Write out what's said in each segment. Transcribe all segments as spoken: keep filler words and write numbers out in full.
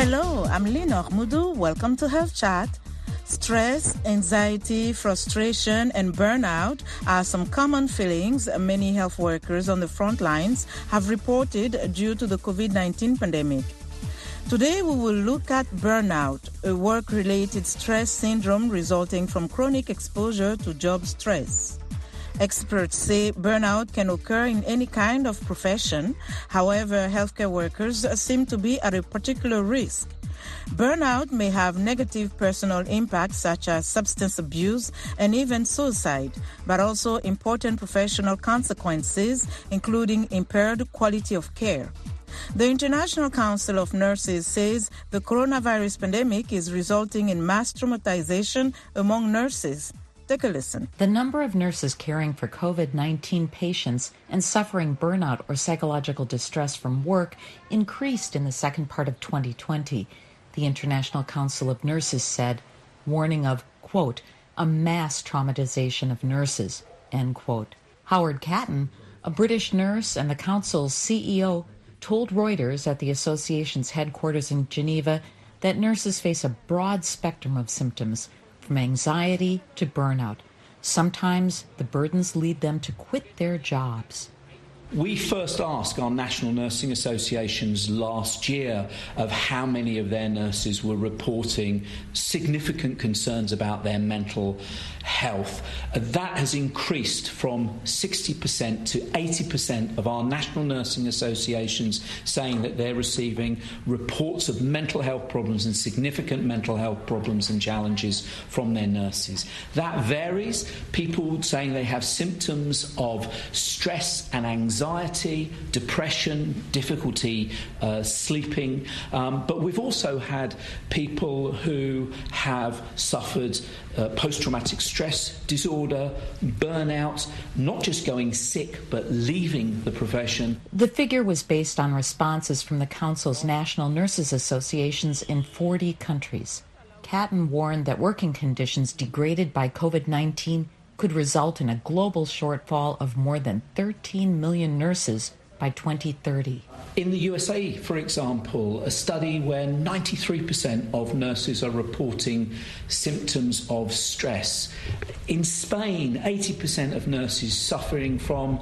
Hello, I'm Lenore Mudu. Welcome to Health Chat. Stress, anxiety, frustration, and burnout are some common feelings many health workers on the front lines have reported due to the covid nineteen pandemic. Today, we will look at burnout, a work-related stress syndrome resulting from chronic exposure to job stress. Experts say burnout can occur in any kind of profession. However, healthcare workers seem to be at a particular risk. Burnout may have negative personal impacts such as substance abuse and even suicide, but also important professional consequences, including impaired quality of care. The International Council of Nurses says the coronavirus pandemic is resulting in mass traumatization among nurses. Take a listen. The number of nurses caring for covid nineteen patients and suffering burnout or psychological distress from work increased in the second part of twenty twenty, the International Council of Nurses said, warning of, quote, a mass traumatization of nurses, end quote. Howard Catton, a British nurse and the Council's C E O, told Reuters at the association's headquarters in Geneva that nurses face a broad spectrum of symptoms, from anxiety to burnout. Sometimes the burdens lead them to quit their jobs. We first asked our national nursing associations last year of how many of their nurses were reporting significant concerns about their mental health. That has increased from sixty percent to eighty percent of our national nursing associations saying that they're receiving reports of mental health problems and significant mental health problems and challenges from their nurses. That varies. People saying they have symptoms of stress and anxiety, Anxiety, depression, difficulty uh, sleeping. Um, but we've also had people who have suffered uh, post-traumatic stress disorder, burnout, not just going sick, but leaving the profession. The figure was based on responses from the Council's national nurses associations in forty countries. Catton warned that working conditions degraded by covid nineteen could result in a global shortfall of more than thirteen million nurses by twenty thirty. In the U S A, for example, a study where ninety-three percent of nurses are reporting symptoms of stress. In Spain, eighty percent of nurses suffering from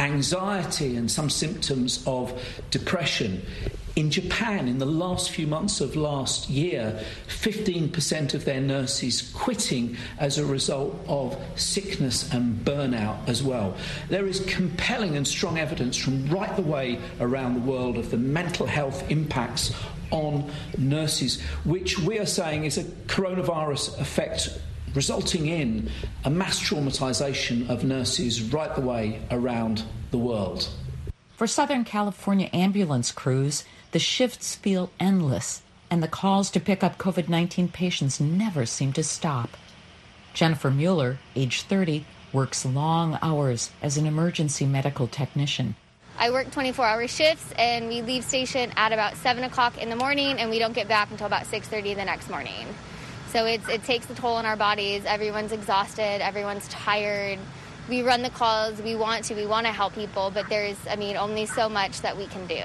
anxiety and some symptoms of depression. In Japan, in the last few months of last year, fifteen percent of their nurses quitting as a result of sickness and burnout as well. There is compelling and strong evidence from right the way around the world of the mental health impacts on nurses, which we are saying is a coronavirus effect resulting in a mass traumatization of nurses right the way around the world. For Southern California ambulance crews, the shifts feel endless, and the calls to pick up covid nineteen patients never seem to stop. Jennifer Mueller, age thirty, works long hours as an emergency medical technician. I work twenty-four hour shifts, and we leave station at about seven o'clock in the morning, and we don't get back until about six thirty the next morning. So it's, it takes a toll on our bodies. Everyone's exhausted. Everyone's tired. We run the calls. We want to. We want to help people, but there's, I mean, only so much that we can do.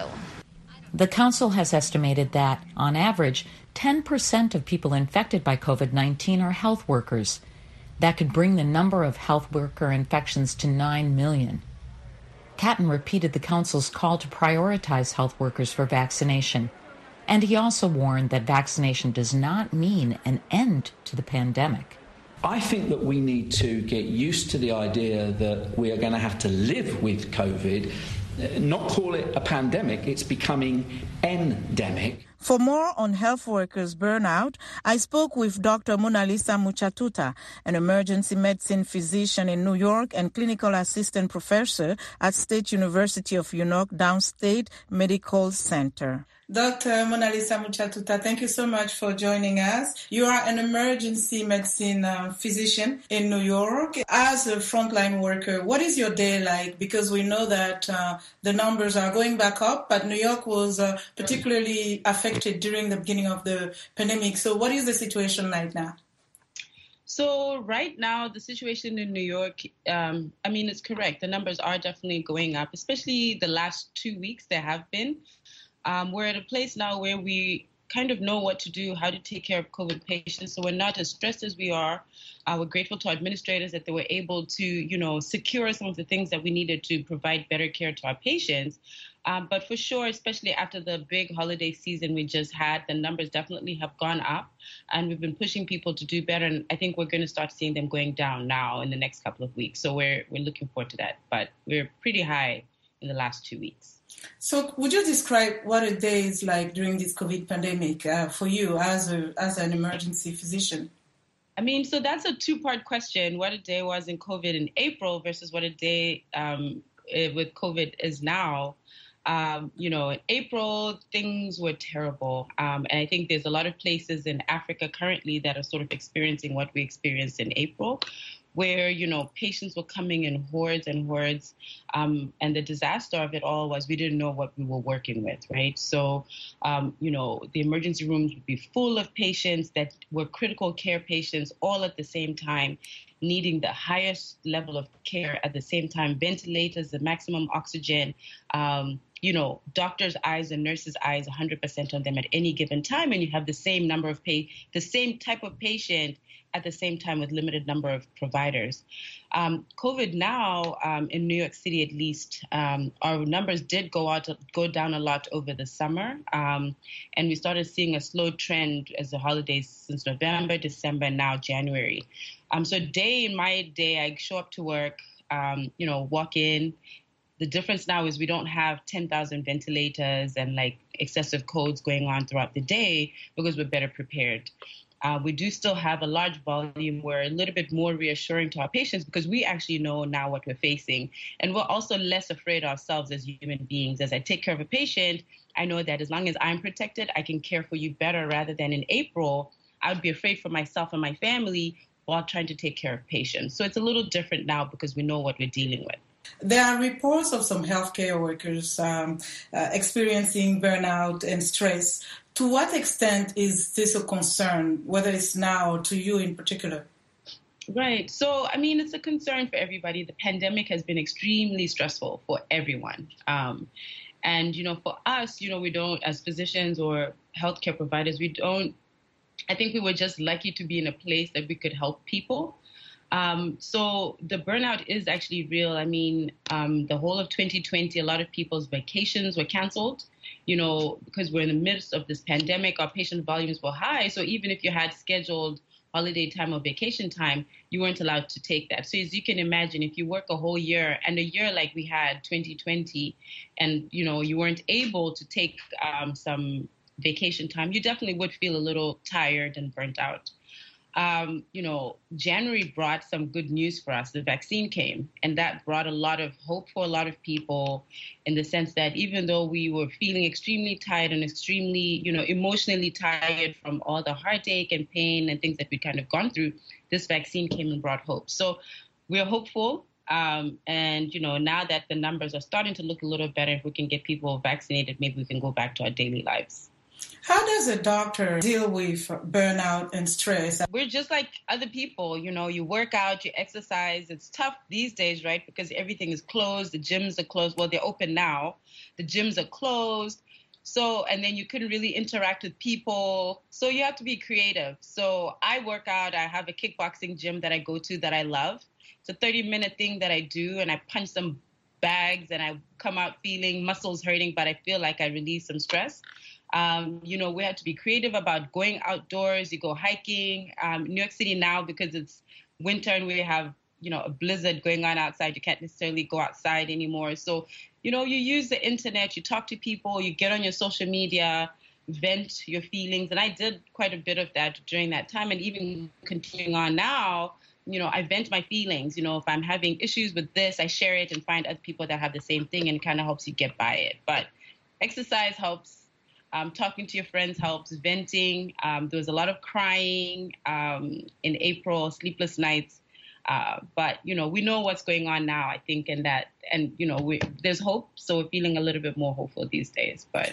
The Council has estimated that, on average, ten percent of people infected by covid nineteen are health workers. That could bring the number of health worker infections to nine million. Catton repeated the Council's call to prioritize health workers for vaccination, and he also warned that vaccination does not mean an end to the pandemic. I think that we need to get used to the idea that we are going to have to live with COVID, not call it a pandemic, it's becoming endemic. For more on health workers' burnout, I spoke with Doctor Monalisa Muchatuta, an emergency medicine physician in New York and clinical assistant professor at State University of New York Downstate Medical Center. Doctor Monalisa Muchatuta, thank you so much for joining us. You are an emergency medicine uh, physician in New York. As a frontline worker, what is your day like? Because we know that uh, the numbers are going back up, but New York was uh, particularly affected during the beginning of the pandemic. So what is the situation right now? So right now, the situation in New York, um, I mean, it's correct. The numbers are definitely going up, especially the last two weeks there have been. Um, we're at a place now where we kind of know what to do, how to take care of COVID patients. So we're not as stressed as we are. Uh, we're grateful to our administrators that they were able to, you know, secure some of the things that we needed to provide better care to our patients. Um, but for sure, especially after the big holiday season we just had, the numbers definitely have gone up, and we've been pushing people to do better. And I think we're going to start seeing them going down now in the next couple of weeks. So we're we're looking forward to that. But we're pretty high in the last two weeks. So would you describe what a day is like during this COVID pandemic uh, for you as a as an emergency physician? I mean, so that's a two-part question. What a day was in COVID in April versus what a day um, with COVID is now. Um, you know, in April, things were terrible. Um, and I think there's a lot of places in Africa currently that are sort of experiencing what we experienced in April, where, you know, patients were coming in hordes and hordes. Um, and the disaster of it all was we didn't know what we were working with, right? So, um, you know, the emergency rooms would be full of patients that were critical care patients all at the same time, needing the highest level of care at the same time, ventilators, the maximum oxygen, um, you know, doctors' eyes and nurses' eyes, one hundred percent on them at any given time. And you have the same number of pay, the same type of patient at the same time with limited number of providers. Um, COVID now, um, in New York City at least, um, our numbers did go out, go down a lot over the summer. Um, and we started seeing a slow trend as the holidays since November, December, and now January. Um, so day in my day, I show up to work, um, you know, walk in. The difference now is we don't have ten thousand ventilators and like excessive codes going on throughout the day because we're better prepared. Uh, we do still have a large volume. We're a little bit more reassuring to our patients because we actually know now what we're facing. And we're also less afraid ourselves as human beings. As I take care of a patient, I know that as long as I'm protected, I can care for you better rather than in April, I would be afraid for myself and my family while trying to take care of patients. So it's a little different now because we know what we're dealing with. There are reports of some healthcare workers um, uh, experiencing burnout and stress. To what extent is this a concern, whether it's now or to you in particular? Right. So, I mean, it's a concern for everybody. The pandemic has been extremely stressful for everyone. Um, and, you know, for us, you know, we don't, as physicians or healthcare providers, we don't, I think we were just lucky to be in a place that we could help people. Um, so the burnout is actually real. I mean, um, the whole of twenty twenty, a lot of people's vacations were canceled, you know, because we're in the midst of this pandemic, our patient volumes were high. So even if you had scheduled holiday time or vacation time, you weren't allowed to take that. So as you can imagine, if you work a whole year and a year like we had twenty twenty, and, you know, you weren't able to take um, some vacation time, you definitely would feel a little tired and burnt out. Um, you know, January brought some good news for us. The vaccine came, and that brought a lot of hope for a lot of people in the sense that even though we were feeling extremely tired and extremely, you know, emotionally tired from all the heartache and pain and things that we'd kind of gone through, this vaccine came and brought hope. So we're hopeful. Um, and, you know, now that the numbers are starting to look a little better, if we can get people vaccinated, maybe we can go back to our daily lives. How does a doctor deal with burnout and stress? We're just like other people. You know, you work out, you exercise. It's tough these days, right? Because everything is closed. The gyms are closed. Well, they're open now. The gyms are closed. So, and then you couldn't really interact with people. So you have to be creative. So I work out. I have a kickboxing gym that I go to that I love. It's a thirty minute thing that I do, and I punch some bags and I come out feeling muscles hurting, but I feel like I release some stress. Um, you know, we have to be creative about going outdoors. You go hiking. Um, New York City now, because it's winter and we have, you know, a blizzard going on outside, you can't necessarily go outside anymore. So, you know, you use the internet, you talk to people, you get on your social media, vent your feelings. And I did quite a bit of that during that time. And even continuing on now, you know, I vent my feelings. You know, if I'm having issues with this, I share it and find other people that have the same thing, and it kind of helps you get by it. But exercise helps. Um, talking to your friends helps, venting. Um, there was a lot of crying um, in April, sleepless nights. Uh, but, you know, we know what's going on now, I think, and that, and, you know, we, there's hope. So we're feeling a little bit more hopeful these days. But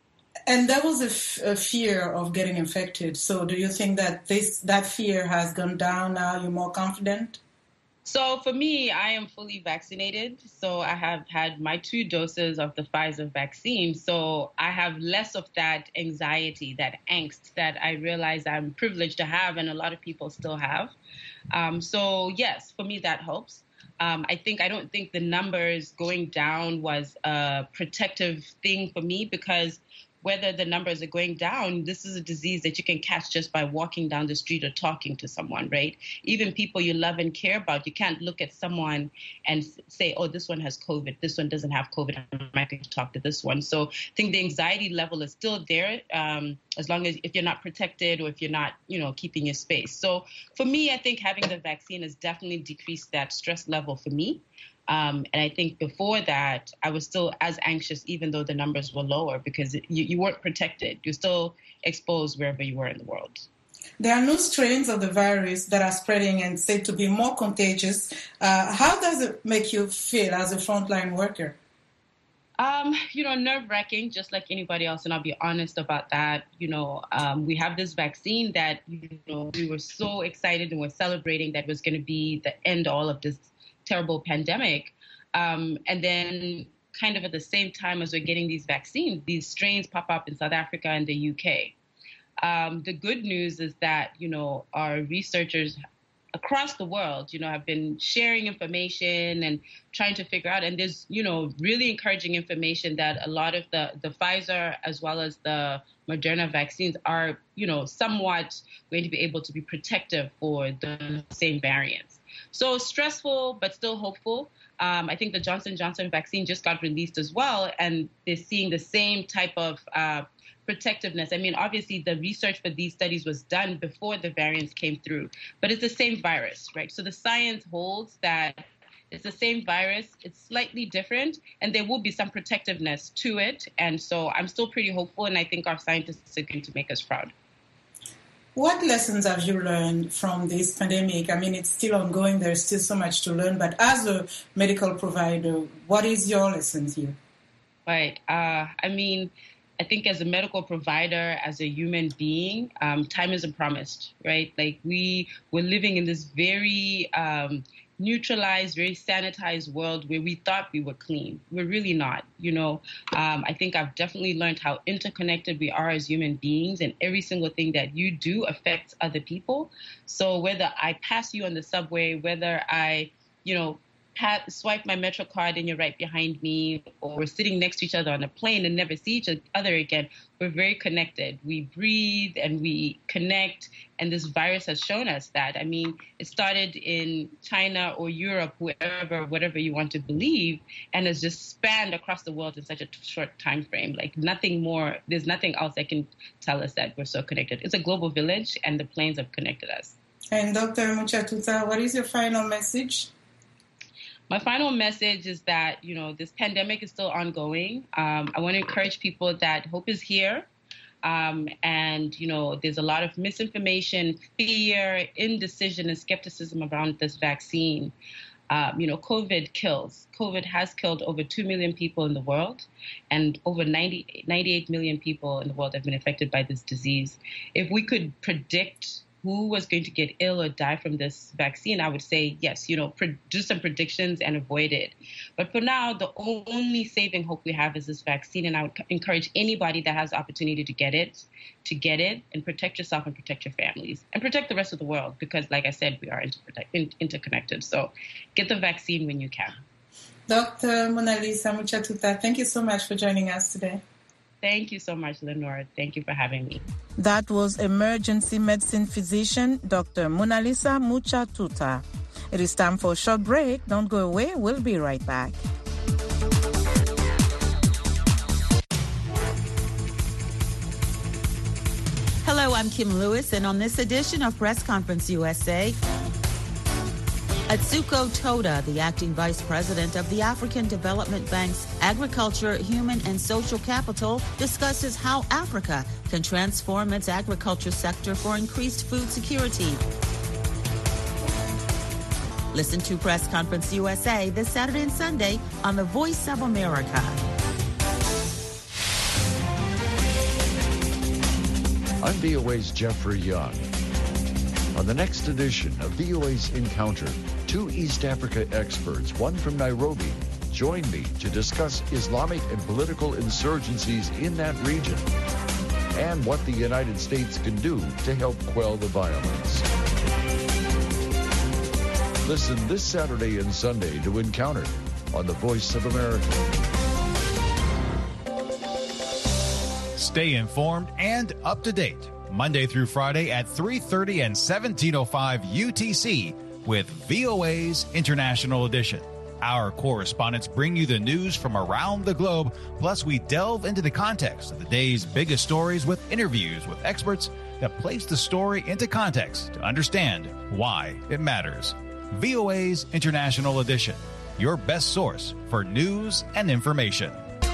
And there was a, f- a fear of getting infected. So do you think that this that fear has gone down now? You're more confident? So for me, I am fully vaccinated. So I have had my two doses of the Pfizer vaccine. So I have less of that anxiety, that angst that I realize I'm privileged to have and a lot of people still have. Um, so yes, for me, that helps. Um, I think I don't think the numbers going down was a protective thing for me, because whether the numbers are going down, this is a disease that you can catch just by walking down the street or talking to someone, right? Even people you love and care about, you can't look at someone and say, oh, this one has COVID, this one doesn't have COVID, I'm not going to talk to this one. So I think the anxiety level is still there, um, as long as if you're not protected or if you're not, you know, keeping your space. So for me, I think having the vaccine has definitely decreased that stress level for me. Um, and I think before that, I was still as anxious, even though the numbers were lower, because you, you weren't protected. You're still exposed wherever you were in the world. There are new strains of the virus that are spreading and said to be more contagious. Uh, how does it make you feel as a frontline worker? Um, you know, nerve-wracking, just like anybody else, and I'll be honest about that. You know, um, we have this vaccine that, you know, we were so excited and we're celebrating that was going to be the end all of this terrible pandemic. Um, and then kind of at the same time as we're getting these vaccines, these strains pop up in South Africa and the U K. Um, the good news is that, you know, our researchers across the world, you know, have been sharing information and trying to figure out, and there's, you know, really encouraging information that a lot of the, the Pfizer as well as the Moderna vaccines are, you know, somewhat going to be able to be protective for the same variants. So stressful, but still hopeful. Um, I think the Johnson and Johnson vaccine just got released as well, and they're seeing the same type of uh, protectiveness. I mean, obviously, the research for these studies was done before the variants came through, but it's the same virus, right? So the science holds that it's the same virus, it's slightly different, and there will be some protectiveness to it. And so I'm still pretty hopeful, and I think our scientists are going to make us proud. What lessons have you learned from this pandemic? I mean, it's still ongoing. There's still so much to learn. But as a medical provider, what is your lessons here? Right. Uh, I mean, I think as a medical provider, as a human being, um, time isn't promised, right? Like we were living in this very um, neutralized, very sanitized world where we thought we were clean. We're really not, you know. Um, I think I've definitely learned how interconnected we are as human beings, and every single thing that you do affects other people. So whether I pass you on the subway, whether I, you know, pat, swipe my Metro card and you're right behind me, or we're sitting next to each other on a plane and never see each other again, we're very connected. We breathe and we connect, and this virus has shown us that. I mean, it started in China or Europe, wherever, whatever you want to believe, and has just spanned across the world in such a short time frame. Like nothing more, there's nothing else that can tell us that we're so connected. It's a global village, and the planes have connected us. And Doctor Mucha-Tuta, what is your final message? My final message is that, you know, this pandemic is still ongoing. Um, I want to encourage people that hope is here. Um, and, you know, there's a lot of misinformation, fear, indecision, and skepticism around this vaccine. Um, you know, COVID kills. COVID has killed over two million people in the world, and over ninety, ninety-eight million people in the world have been affected by this disease. If we could predict who was going to get ill or die from this vaccine, I would say, yes, you know, pre- do some predictions and avoid it. But for now, the only saving hope we have is this vaccine. And I would encourage anybody that has the opportunity to get it, to get it and protect yourself and protect your families and protect the rest of the world. Because like I said, we are inter- in- interconnected. So get the vaccine when you can. Doctor Monalisa Mucha-Tuta, thank you so much for joining us today. Thank you so much, Lenore. Thank you for having me. That was emergency medicine physician Doctor Monalisa Mucha-Tuta. It is time for a short break. Don't go away. We'll be right back. Hello, I'm Kim Lewis, and on this edition of Press Conference U S A, Atsuko Toda, the acting vice president of the African Development Bank's Agriculture, Human and Social Capital, discusses how Africa can transform its agriculture sector for increased food security. Listen to Press Conference U S A this Saturday and Sunday on the Voice of America. I'm V O A's Jeffrey Young. On the next edition of V O A's Encounter, Two East Africa experts, one from Nairobi, join me to discuss Islamic and political insurgencies in that region and what the United States can do to help quell the violence. Listen this Saturday and Sunday to Encounter on the Voice of America. Stay informed and up to date Monday through Friday at three thirty and seventeen oh five U T C with V O A's International Edition. Our correspondents bring you the news from around the globe, plus we delve into the context of the day's biggest stories with interviews with experts that place the story into context to understand why it matters. V O A's International Edition, your best source for news and information.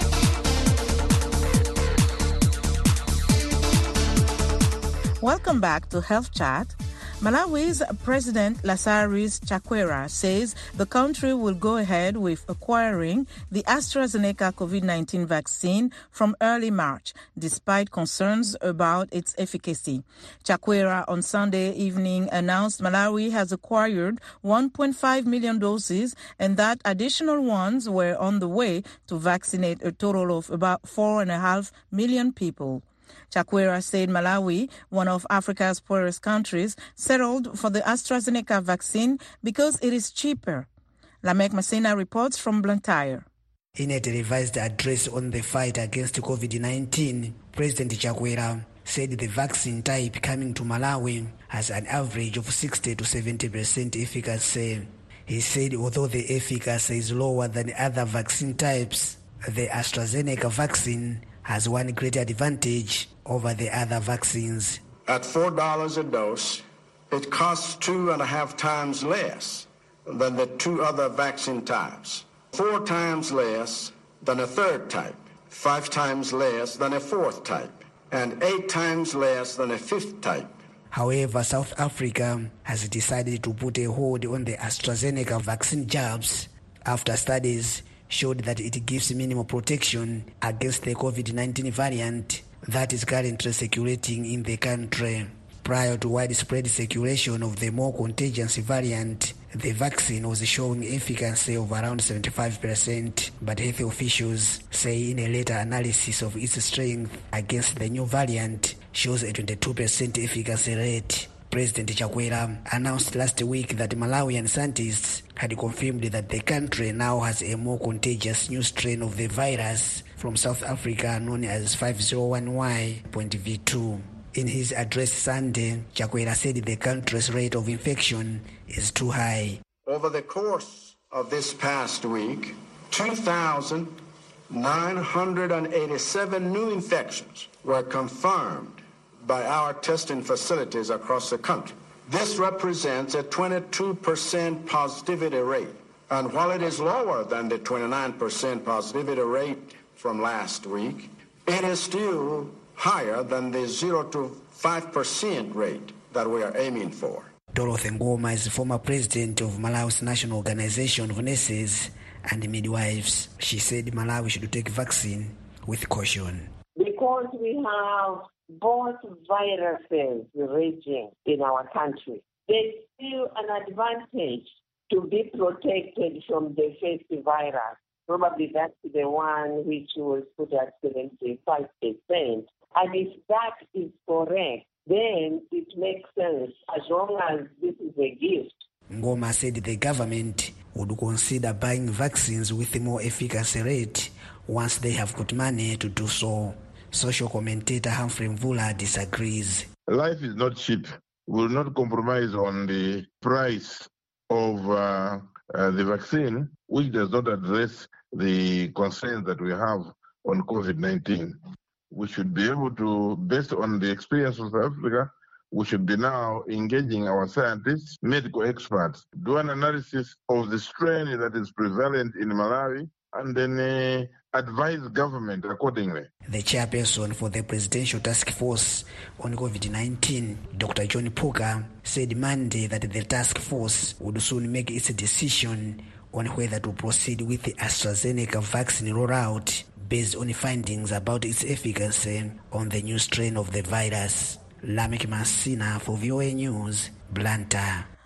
Welcome back to Health Chat. Malawi's President Lazarus Chakwera says the country will go ahead with acquiring the AstraZeneca COVID nineteen vaccine from early March, despite concerns about its efficacy. Chakwera on Sunday evening announced Malawi has acquired one point five million doses and that additional ones were on the way to vaccinate a total of about four and a half million people. Chakwera said Malawi, one of Africa's poorest countries, settled for the AstraZeneca vaccine because it is cheaper. Lamek Masina reports from Blantyre. In a revised address on the fight against COVID nineteen, President Chakwera said the vaccine type coming to Malawi has an average of sixty to seventy percent efficacy. He said although the efficacy is lower than other vaccine types, the AstraZeneca vaccine has one great advantage over the other vaccines. At four dollars a dose, it costs two and a half times less than the two other vaccine types, four times less than a third type, five times less than a fourth type, and eight times less than a fifth type. However, South Africa has decided to put a hold on the AstraZeneca vaccine jabs after studies showed that it gives minimal protection against the COVID nineteen variant that is currently circulating in the country. Prior to widespread circulation of the more contagious variant, the vaccine was showing efficacy of around seventy-five percent, but health officials say in a later analysis of its strength against the new variant shows a twenty-two percent efficacy rate. President Chakwera announced last week that Malawian scientists had confirmed that the country now has a more contagious new strain of the virus from South Africa known as five oh one Y V two. In his address Sunday, Chakwera said the country's rate of infection is too high. Over the course of this past week, two thousand nine hundred eighty-seven new infections were confirmed by our testing facilities across the country. This represents a twenty-two percent positivity rate. And while it is lower than the twenty-nine percent positivity rate from last week, it is still higher than the zero to five percent rate that we are aiming for. Dorothy Ngoma is former president of Malawi's National Organization of Nurses and Midwives. She said Malawi should take vaccine with caution. Because we have both viruses raging in our country, there's still an advantage to be protected from the first virus. Probably that's the one which was put at seventy-five percent. And if that is correct, then it makes sense as long as this is a gift. Ngoma said the government would consider buying vaccines with a more efficacy rate once they have got money to do so. Social commentator Humphrey Mvula disagrees. Life is not cheap. We will not compromise on the price of uh, uh, the vaccine, which does not address the concerns that we have on COVID nineteen. We should be able to, based on the experience of South Africa, we should be now engaging our scientists, medical experts, do an analysis of the strain that is prevalent in Malawi, and then uh, advise government accordingly. The chairperson for the Presidential Task Force on COVID nineteen, Doctor John Puka, said Monday that the task force would soon make its decision on whether to proceed with the AstraZeneca vaccine rollout based on findings about its efficacy on the new strain of the virus. Lamek Masina for V O A News, Blantyre.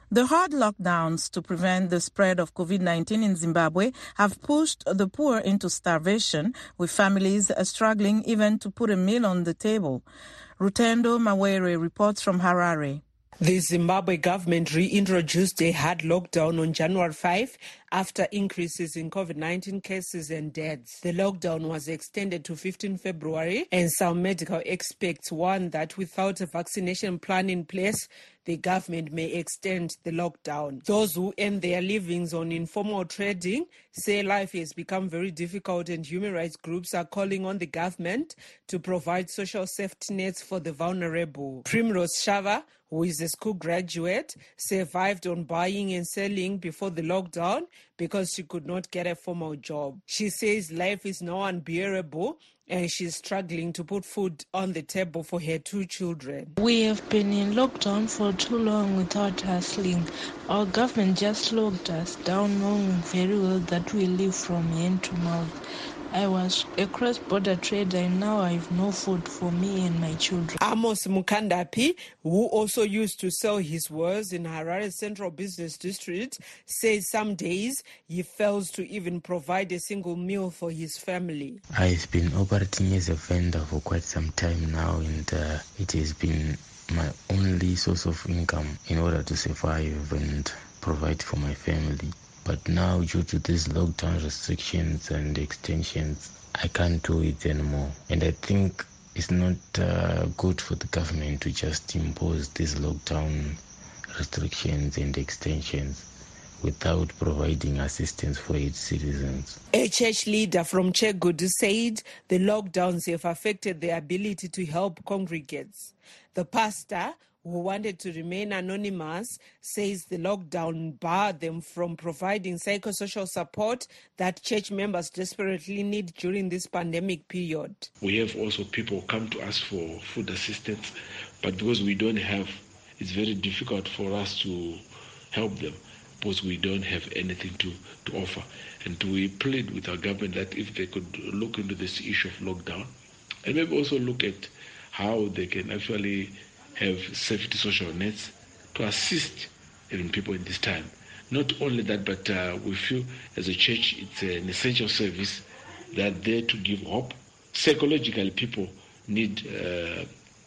The hard lockdowns to prevent the spread of COVID nineteen in Zimbabwe have pushed the poor into starvation, with families struggling even to put a meal on the table. Rutendo Mawere reports from Harare. The Zimbabwe government reintroduced a hard lockdown on January fifth after increases in COVID nineteen cases and deaths. The lockdown was extended to fifteenth February, and some medical experts warn that without a vaccination plan in place, the government may extend the lockdown. Those who earn their livings on informal trading say life has become very difficult, and human rights groups are calling on the government to provide social safety nets for the vulnerable. Primrose Shava, who is a school graduate, survived on buying and selling before the lockdown because she could not get a formal job. She says life is now unbearable and she's struggling to put food on the table for her two children. We have been in lockdown for too long without hustling. Our government just locked us down, knowing very well that we live from hand to mouth. I was a cross-border trader and now I have no food for me and my children. Amos Mukandapi, who also used to sell his wares in Harare Central Business District, says some days he fails to even provide a single meal for his family. I've been operating as a vendor for quite some time now, and uh, it has been my only source of income in order to survive and provide for my family. But now, due to these lockdown restrictions and extensions, I can't do it anymore. And I think it's not uh, good for the government to just impose these lockdown restrictions and extensions without providing assistance for its citizens. A church leader from Chegudu said the lockdowns have affected their ability to help congregates. The pastor, who wanted to remain anonymous, says the lockdown barred them from providing psychosocial support that church members desperately need during this pandemic period. We have also people come to us for food assistance, but because we don't have, it's very difficult for us to help them because we don't have anything to, to offer. And we plead with our government that if they could look into this issue of lockdown and maybe also look at how they can actually have safety social nets to assist even people in this time. Not only that, but uh, we feel as a church it's an essential service that there to give hope. Psychologically, people need uh,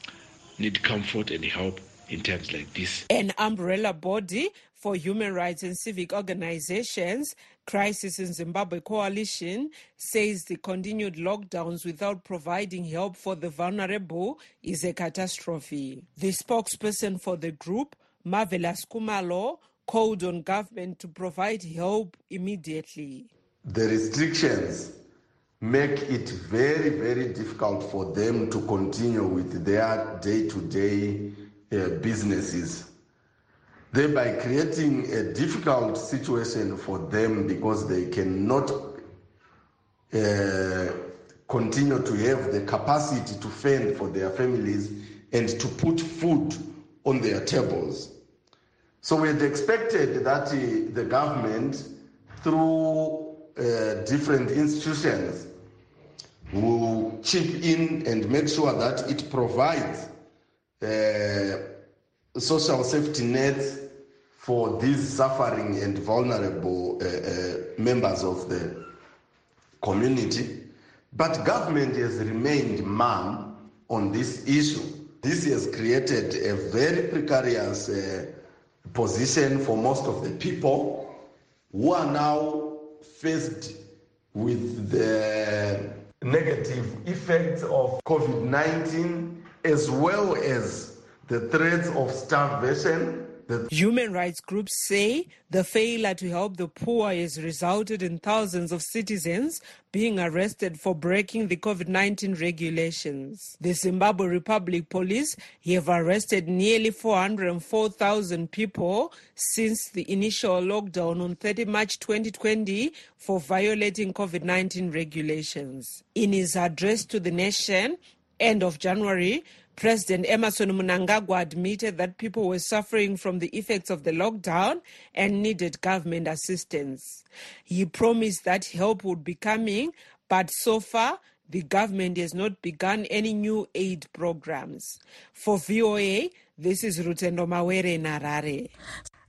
need comfort and help in times like this. An umbrella body for human rights and civic organizations, Crisis in Zimbabwe Coalition, says the continued lockdowns without providing help for the vulnerable is a catastrophe. The spokesperson for the group, Marvelous Kumalo, called on government to provide help immediately. The restrictions make it very, very difficult for them to continue with their day-to-day uh, businesses, thereby creating a difficult situation for them because they cannot uh, continue to have the capacity to fend for their families and to put food on their tables. So we had expected that uh, the government, through uh, different institutions, will chip in and make sure that it provides uh, social safety nets for these suffering and vulnerable uh, uh, members of the community. But government has remained mum on this issue. This has created a very precarious uh, position for most of the people who are now faced with the negative effects of COVID nineteen as well as the threats of starvation. Human rights groups say the failure to help the poor has resulted in thousands of citizens being arrested for breaking the COVID nineteen regulations. The Zimbabwe Republic Police have arrested nearly four hundred four thousand people since the initial lockdown on thirtieth of March twenty twenty for violating COVID nineteen regulations. In his address to the nation, end of January, President Emmerson Mnangagwa admitted that people were suffering from the effects of the lockdown and needed government assistance. He promised that help would be coming, but so far, the government has not begun any new aid programs. For V O A, this is Rutendo Mawere in Harare.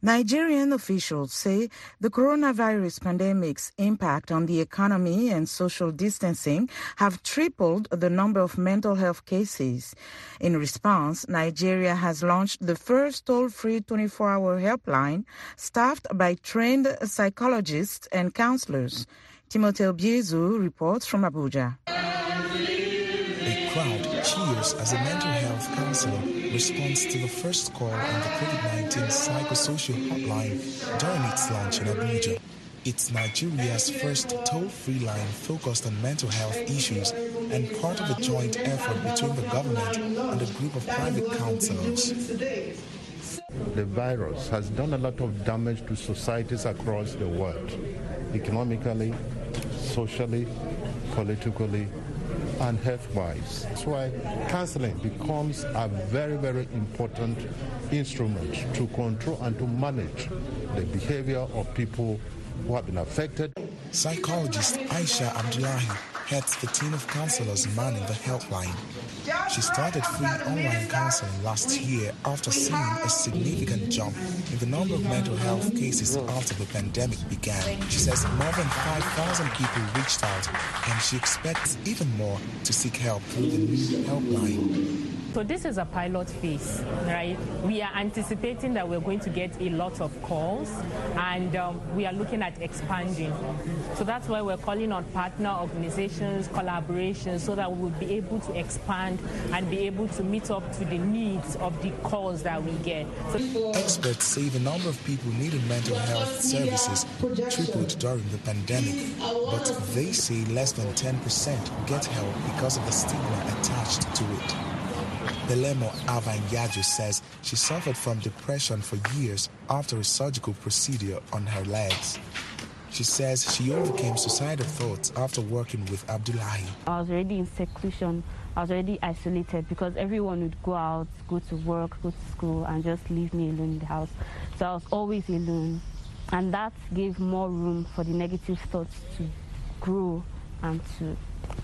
Nigerian officials say the coronavirus pandemic's impact on the economy and social distancing have tripled the number of mental health cases. In response, Nigeria has launched the first toll-free twenty-four hour helpline staffed by trained psychologists and counselors. Timothy Obiezu reports from Abuja. A crowd cheers as a mental health counselor responds to the first call on the COVID nineteen psychosocial hotline during its launch in Abuja. It's Nigeria's first toll-free line focused on mental health issues and part of a joint effort between the government and a group of private counselors. The virus has done a lot of damage to societies across the world, economically, socially, politically, and health-wise. That's why counseling becomes a very, very important instrument to control and to manage the behavior of people who have been affected. Psychologist Aisha Abdullahi heads the team of counselors manning the helpline. She started free online counseling last year after seeing a significant jump in the number of mental health cases after the pandemic began. She says more than five thousand people reached out, and she expects even more to seek help through the new helpline. So this is a pilot phase, right? We are anticipating that we're going to get a lot of calls, and um, we are looking at expanding. So that's why we're calling on partner organizations, collaborations, so that we will be able to expand and be able to meet up to the needs of the calls that we get. So experts say the number of people needing mental health services tripled during the pandemic, but they say less than ten percent get help because of the stigma attached to it. Belemo Avanyaju says she suffered from depression for years after a surgical procedure on her legs. She says she overcame suicidal thoughts after working with Abdullahi. I was already in seclusion. I was already isolated because everyone would go out, go to work, go to school, and just leave me alone in the house. So I was always alone. And that gave more room for the negative thoughts to grow and to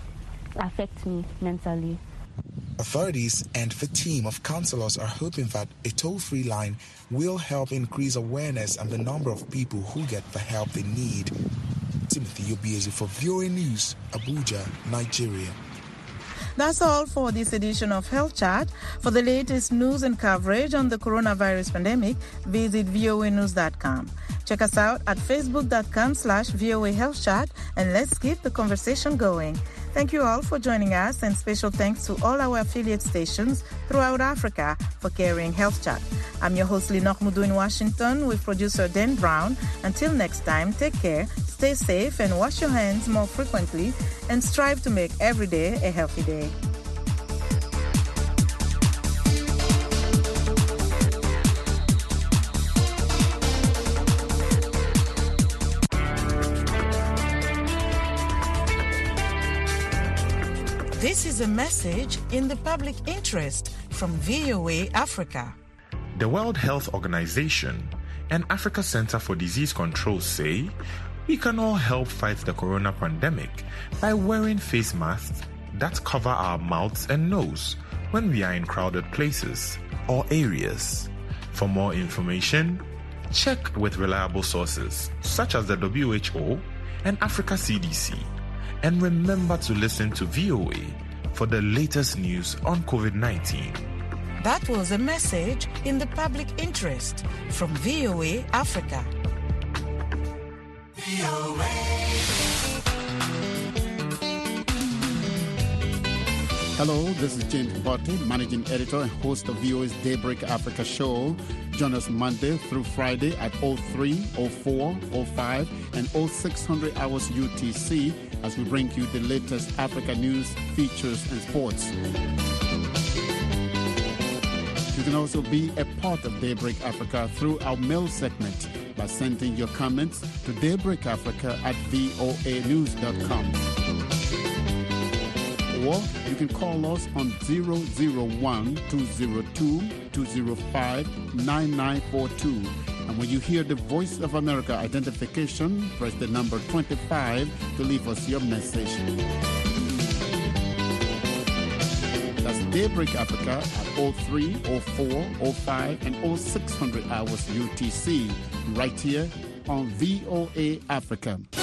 affect me mentally. Authorities and the team of counselors are hoping that a toll-free line will help increase awareness and the number of people who get the help they need. Timothy Obiezu for V O A News, Abuja, Nigeria. That's all for this edition of Health Chat. For the latest news and coverage on the coronavirus pandemic, visit V O A news dot com. Check us out at facebook.com slash VOA Health Chat, and let's keep the conversation going. Thank you all for joining us, and special thanks to all our affiliate stations throughout Africa for carrying Health Chat. I'm your host, Linok Mudu in Washington, with producer Dan Brown. Until next time, take care, stay safe, and wash your hands more frequently, and strive to make every day a healthy day. This is a message in the public interest from V O A Africa. The World Health Organization and Africa Center for Disease Control say we can all help fight the corona pandemic by wearing face masks that cover our mouths and nose when we are in crowded places or areas. For more information, check with reliable sources such as the W H O and Africa C D C. And remember to listen to V O A for the latest news on COVID nineteen. That was a message in the public interest from V O A Africa. V O A. Hello, this is James Botti, Managing Editor and host of V O A's Daybreak Africa show. Join us Monday through Friday at oh three, oh four, oh five, and oh six hundred hours U T C as we bring you the latest Africa news, features, and sports. You can also be a part of Daybreak Africa through our mail segment by sending your comments to daybreakafrica at V O A news dot com. Or you can call us on zero zero one, two zero two, two zero five, nine nine four two. And when you hear the Voice of America identification, press the number twenty-five to leave us your message. That's Daybreak Africa at oh three, oh four, oh five, and oh six hundred hours U T C, right here on V O A Africa.